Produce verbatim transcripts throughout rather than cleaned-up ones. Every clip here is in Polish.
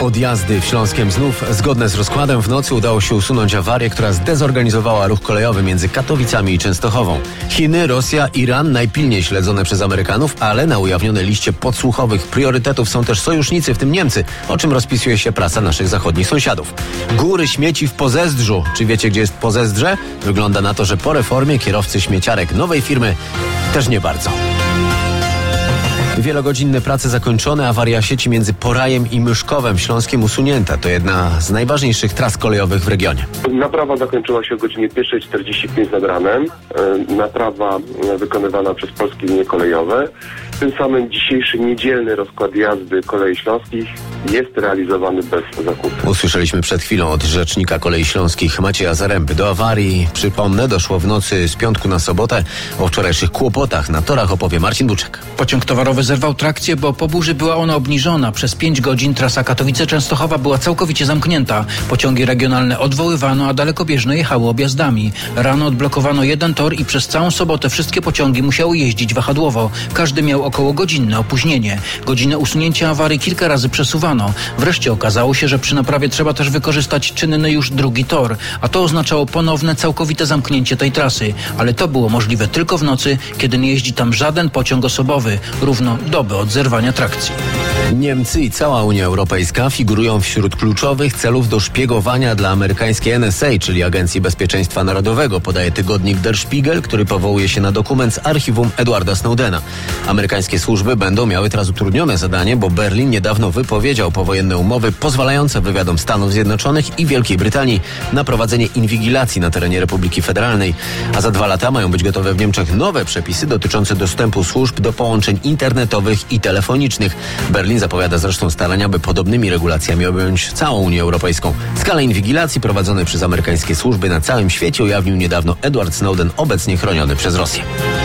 Odjazdy w Śląskiem znów zgodne z rozkładem. W nocy udało się usunąć awarię, która zdezorganizowała ruch kolejowy między Katowicami i Częstochową. Chiny, Rosja, Iran najpilniej śledzone przez Amerykanów, ale na ujawnionej liście podsłuchowych priorytetów są też sojusznicy, w tym Niemcy, o czym rozpisuje się prasa naszych zachodnich sąsiadów. Góry śmieci w Pozezdrzu. Czy wiecie, gdzie jest Pozezdrze? Wygląda na to, że po reformie kierowcy śmieciarek nowej firmy też nie bardzo. Wielogodzinne prace zakończone, awaria sieci między Porajem i Myszkowem Śląskim usunięta. To jedna z najważniejszych tras kolejowych w regionie. Naprawa zakończyła się o godzinie pierwsza czterdzieści pięć nad ranem. Naprawa wykonywana przez Polskie Linie Kolejowe. Tym samym dzisiejszy niedzielny rozkład jazdy Kolei Śląskich jest realizowany bez zakupu. Usłyszeliśmy przed chwilą od rzecznika Kolei Śląskich Macieja Zaręby. Do awarii, przypomnę, doszło w nocy z piątku na sobotę. O wczorajszych kłopotach na torach opowie Marcin Buczek. Pociąg towarowy zerwał trakcję, bo po burzy była ona obniżona. Przez pięć godzin trasa Katowice-Częstochowa była całkowicie zamknięta. Pociągi regionalne odwoływano, a dalekobieżne jechały objazdami. Rano odblokowano jeden tor i przez całą sobotę wszystkie pociągi musiały jeździć wahadłowo. Każdy miał około godzinne opóźnienie. Godzinę usunięcia awarii kilka razy przesuwano. Wreszcie okazało się, że przy naprawie trzeba też wykorzystać czynny już drugi tor, a to oznaczało ponowne, całkowite zamknięcie tej trasy. Ale to było możliwe tylko w nocy, kiedy nie jeździ tam żaden pociąg osobowy. Równo dobę od zerwania trakcji. Niemcy i cała Unia Europejska figurują wśród kluczowych celów do szpiegowania dla amerykańskiej N S A, czyli Agencji Bezpieczeństwa Narodowego, podaje tygodnik Der Spiegel, który powołuje się na dokument z archiwum Edwarda Snowdena. Amerykańskie służby będą miały teraz utrudnione zadanie, bo Berlin niedawno wypowiedział powojenne umowy pozwalające wywiadom Stanów Zjednoczonych i Wielkiej Brytanii na prowadzenie inwigilacji na terenie Republiki Federalnej. A za dwa lata mają być gotowe w Niemczech nowe przepisy dotyczące dostępu służb do połączeń internetowych i telefonicznych. Berlin zapowiada zresztą starania, by podobnymi regulacjami objąć całą Unię Europejską. Skalę inwigilacji prowadzonej przez amerykańskie służby na całym świecie ujawnił niedawno Edward Snowden, obecnie chroniony przez Rosję.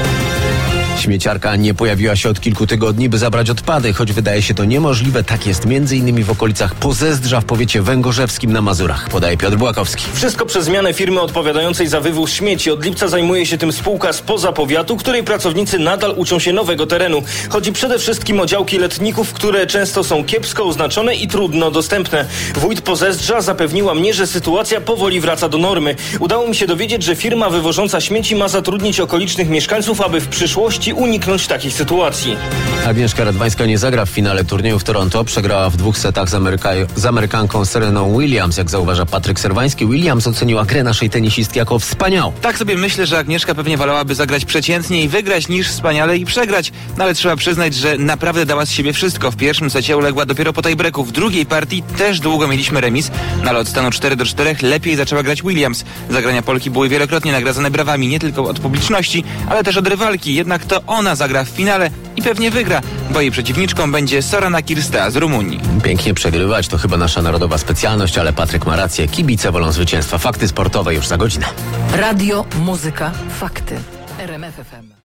Śmieciarka nie pojawiła się od kilku tygodni, by zabrać odpady, choć wydaje się to niemożliwe. Tak jest między innymi w okolicach Pozezdrza w powiecie węgorzewskim na Mazurach, podaje Piotr Błakowski. Wszystko przez zmianę firmy odpowiadającej za wywóz śmieci. Od lipca zajmuje się tym spółka spoza powiatu, której pracownicy nadal uczą się nowego terenu. Chodzi przede wszystkim o działki letników, które często są kiepsko oznaczone i trudno dostępne. Wójt Pozezdrza zapewniła mnie, że sytuacja powoli wraca do normy. Udało mi się dowiedzieć, że firma wywożąca śmieci ma zatrudnić okolicznych mieszkańców, aby w przyszłości uniknąć takich sytuacji. Agnieszka Radwańska nie zagra w finale turnieju w Toronto. Przegrała w dwóch setach z, Ameryka- z Amerykanką Sereną Williams. Jak zauważa Patryk Serwański, Williams oceniła grę naszej tenisistki jako wspaniałą. Tak sobie myślę, że Agnieszka pewnie wolałaby zagrać przeciętnie i wygrać, niż wspaniale i przegrać. No ale trzeba przyznać, że naprawdę dała z siebie wszystko. W pierwszym secie uległa dopiero po tiebreaku. W drugiej partii też długo mieliśmy remis, no ale od stanu cztery do czterech lepiej zaczęła grać Williams. Zagrania Polki były wielokrotnie nagradzane brawami, nie tylko od publiczności, ale też od rywalki. Jednak to ona zagra w finale i pewnie wygra, bo jej przeciwniczką będzie Sorana Cirstea z Rumunii. Pięknie przegrywać to chyba nasza narodowa specjalność, ale Patryk ma rację. Kibice wolą zwycięstwa. Fakty sportowe już za godzinę. Radio, muzyka, fakty. R M F F M.